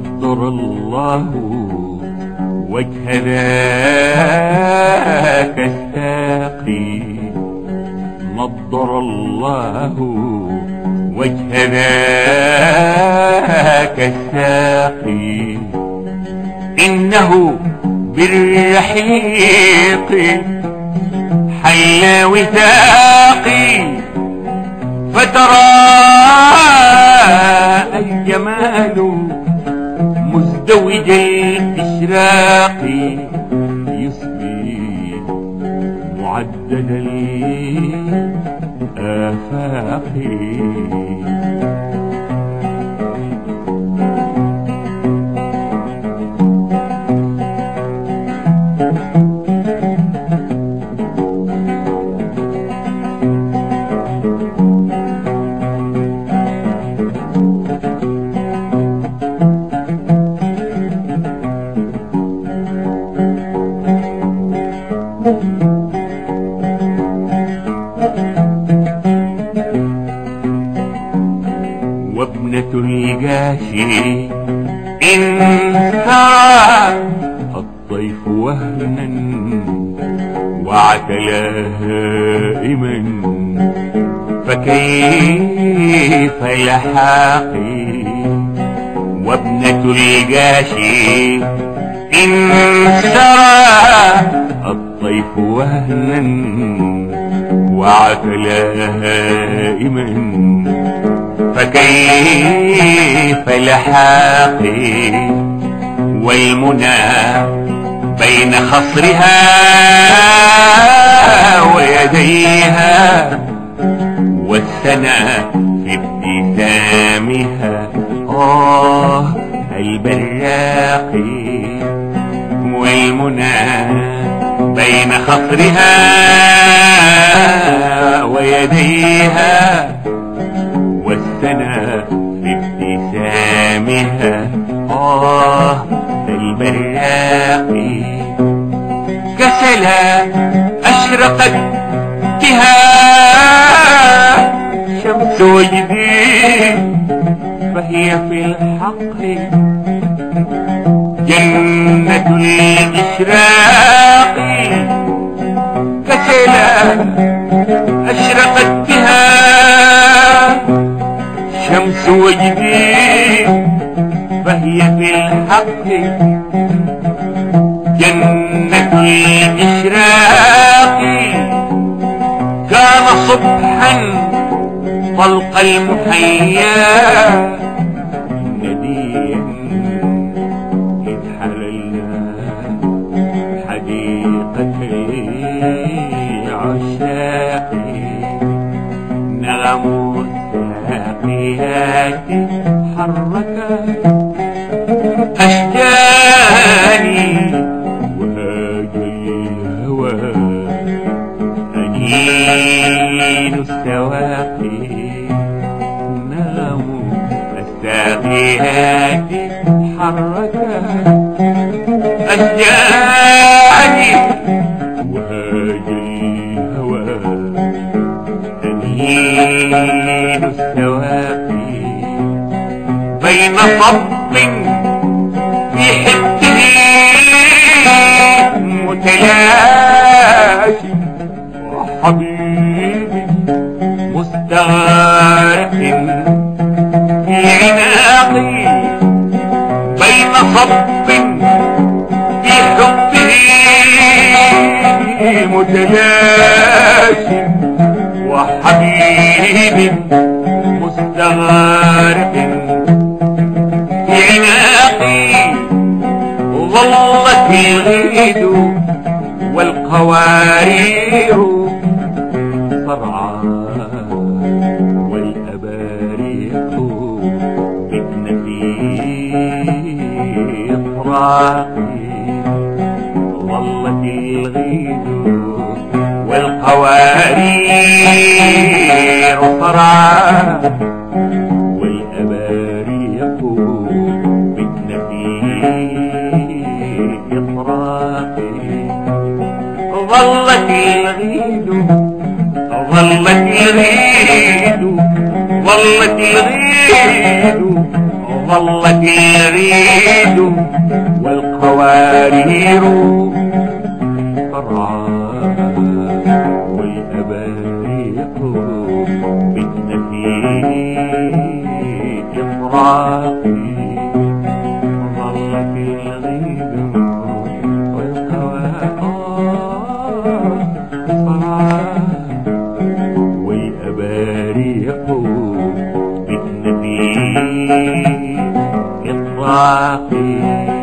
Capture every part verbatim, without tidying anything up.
نضر الله وجه ذاك الساقي، نضر الله وجه ذاك الساقي، إنه بالرحيق حل وثاقي، فترى الجمال مزدوج الإشراق، يصبي معدد الآفاق. وابنة الجاشي إن سعى الطيف وهنا وعتلى هائما، فكيف لحاقي؟ وابنة الجاشي إن سعى الطيف وهنا وعتلى هائما، فكيف لحاقي؟ والمنى بين خصرها ويديها، والسنا في ابتسامها آه البراقي. والمنى بين خصرها ويديها، والسنا في ابتسامها آه البراقي. كسلا أشرقت بها شمس وجدي، فهي في الحق جنة الإشراق. كسلا أشرقت بها شمس وجدي، فهي في الحق جنة الإشراق. كان صبحا طلق المحيا نديا، إذ حللنا حديقة العشاق. نغم الساقيات حرك أشجاني، وهاج الهوى أنين السواقي. نغم الساقيات حرك أشجاني، وهاج الهوى أنين السواقي. بين صب في حبه متلاشي، وحبيبي مستغرق في عناقي. بين صب في حبه متلاشي، وحبيبي مستغرق في عناقي. ظلت الغيد والقوارير صرعى، والأباريق بدن في إطراقي. ظلت الغيد والقوارير صرعى، والأباريق بدن في إطراقي. ظلت الغيد ظلت الغيد ظلت الغيد ظلت العيد والقوارير فرعا والأباريق بالنفيس إطراقي ظلت العيد والقوارير فرعا والأباريق بالنفيس إطراقي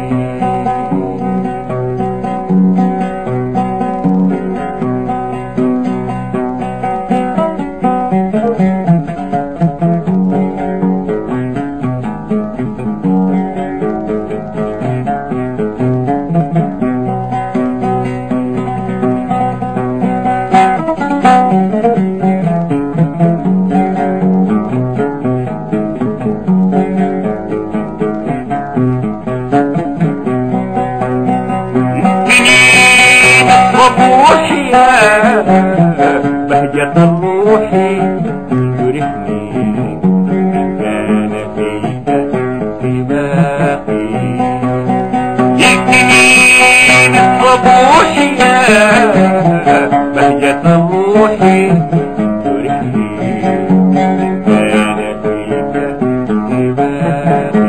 روحي يا بهجة الروح يرحني إن كان فيك سباقي يكفيني الصبوح يا بهجة الروح يرحني إن كان فيك سباقي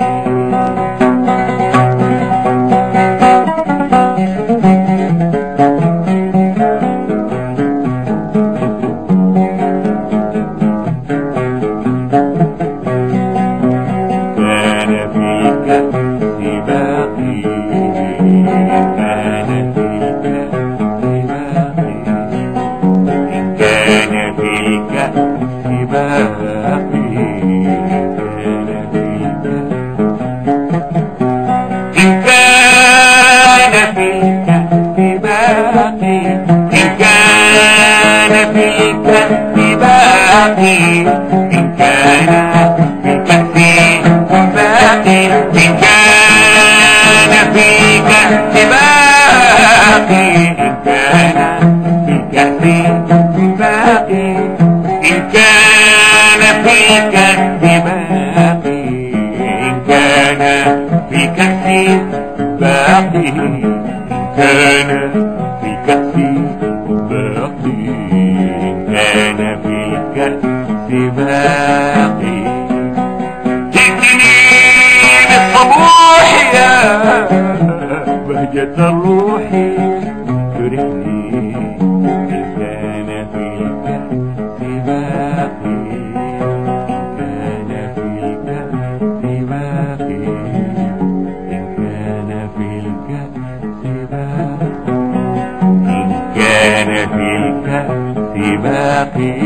إن كان في باقي إن كان في كأس باقي إن كان في كأس باقي إن كان في كأس باقي إن كان في كأس باقي إن كان في كأس باقي إن كان في كأس باقي جئتني بالصبوح يا بهجة الروح ترحني إن كان في الكأس باقي إن كان في الكأس باقي إن كان في الكأس باقي إن كان في الكأس باقي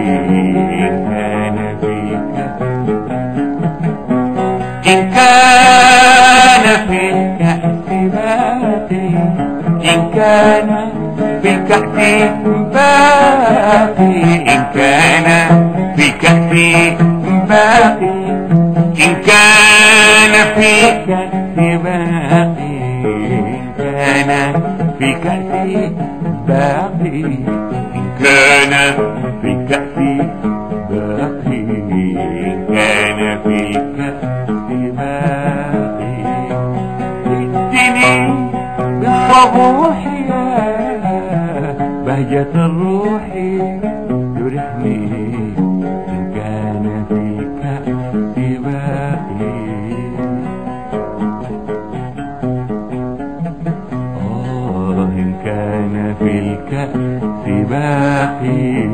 إن كان في الكأس باقي إن كان في الكأس باقي إن كان في الكأس باقي إن كان في الكأس باقي إن كان في الكأس باقي إن كان في الكأس باقي إن كان في الكأس بالصبوح يا بهجة الروح يرحني إن كان في كأس باقي آه إن كان في الكأس باقي